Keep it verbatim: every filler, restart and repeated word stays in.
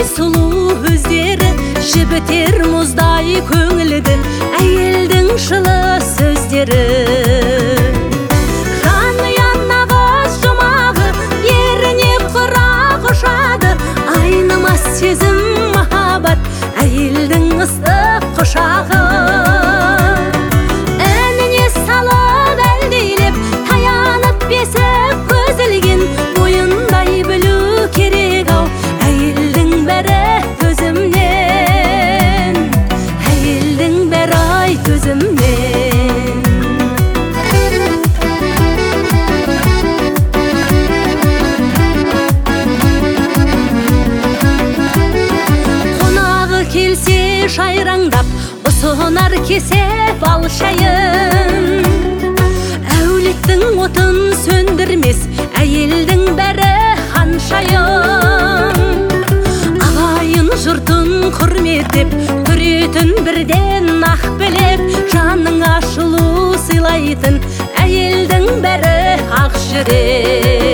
сұлу өздері, жібітер мұздай көңілді әйелдің жылы сөздері. Жаныян ағыз жұмағы, еріне құрақ ұшады, айнымас сезім махаббат, әйелдің ыстық құшағы. Әніне салып әлдейлеп, таянып бесік көзілген, бойындай білу керек ау, әйелдің бәрі төзімнен, әйелдің бәрі ай төзімнен. Қонағы келсе жайраңдап, ұсынар кесе бал шайын, әулеттің отын сөндірмес, әйелдің бәрі ханшайым. Ағайын жұртын құрметтеп, түретін бірден ақ білек, жаның ашылу сыйлайтын, әйелдің бәрі ақ жүрек.